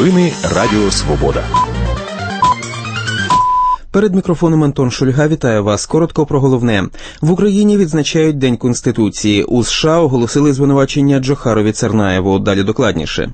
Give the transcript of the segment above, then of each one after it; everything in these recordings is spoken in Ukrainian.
Новини Радіо Свобода. Перед мікрофоном Антон Шульга вітає вас. Коротко про головне. В Україні відзначають День Конституції. У США оголосили звинувачення Джохарові Цернаєву. Далі докладніше.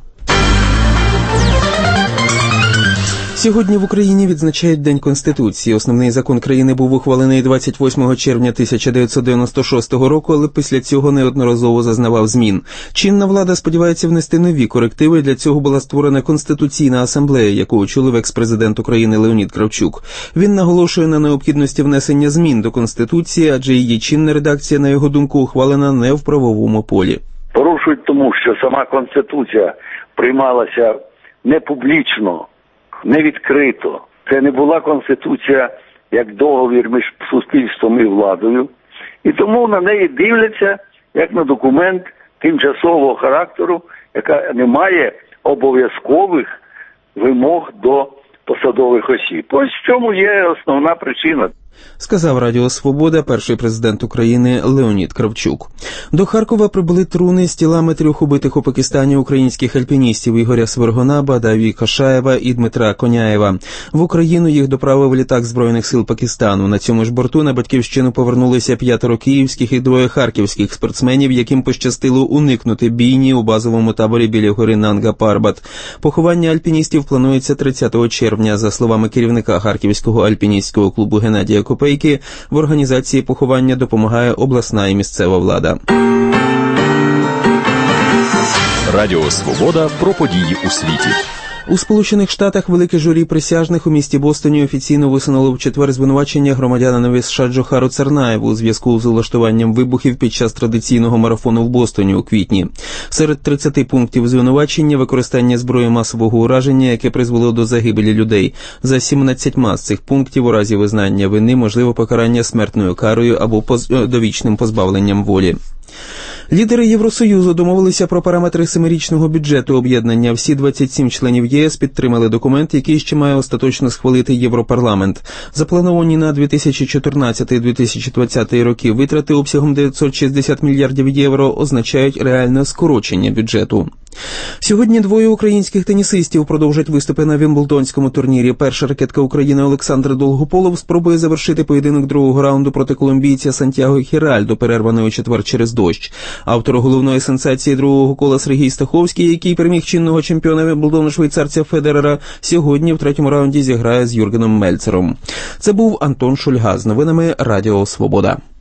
Сьогодні в Україні відзначають День Конституції. Основний закон країни був ухвалений 28 червня 1996 року, але після цього неодноразово зазнавав змін. Чинна влада сподівається внести нові корективи. Для цього була створена Конституційна асамблея, яку очолив екс-президент України Леонід Кравчук. Він наголошує на необхідності внесення змін до Конституції, адже її чинна редакція, на його думку, ухвалена не в правовому полі. Порушують тому, що сама Конституція приймалася не публічно, не відкрито. Це не була Конституція як договір між суспільством і владою. І тому на неї дивляться як на документ тимчасового характеру, яка не має обов'язкових вимог до посадових осіб. Ось в цьому є основна причина. Сказав Радіо Свобода перший президент України Леонід Кравчук. До Харкова прибули труни з тілами 3 убитих у Пакистані українських альпіністів Ігоря Свергунаба, Даві Кашаєва і Дмитра Коняєва. В Україну їх доправив літак Збройних сил Пакистану. На цьому ж борту на батьківщину повернулися 5 київських і 2 харківських спортсменів, яким пощастило уникнути бійні у базовому таборі біля гори Нанга-Парбат. Поховання альпіністів планується 30 червня. За словами керівника Харківського альпіністського клубу Геннадія Копейки, в організації поховання допомагає обласна і місцева влада. Радіо Свобода про події у світі. У Сполучених Штатах велике журі присяжних у місті Бостоні офіційно висунуло в четвер звинувачення громадянинові США Джохару Цернаєву у зв'язку з улаштуванням вибухів під час традиційного марафону в Бостоні у квітні. Серед 30 пунктів звинувачення – використання зброї масового ураження, яке призвело до загибелі людей. За 17 з цих пунктів у разі визнання вини можливо покарання смертною карою або довічним позбавленням волі. Лідери Євросоюзу домовилися про параметри 7-річного бюджету об'єднання. Всі 27 членів ЄС підтримали документ, який ще має остаточно схвалити Європарламент. Заплановані на 2014-2020 роки витрати обсягом 960 мільярдів євро означають реальне скорочення бюджету. Сьогодні 2 українських тенісистів продовжать виступи на Вімблдонському турнірі. Перша ракетка України Олександр Долгополов спробує завершити поєдинок другого раунду проти колумбійця Сантьяго Хіральдо, перерваний у четвер через дощ. Автор головної сенсації другого кола Сергій Стаховський, який переміг чинного чемпіона Вімблдону швейцарця Федерера, сьогодні в 3-му раунді зіграє з Юргеном Мельцером. Це був Антон Шульга з новинами Радіо Свобода.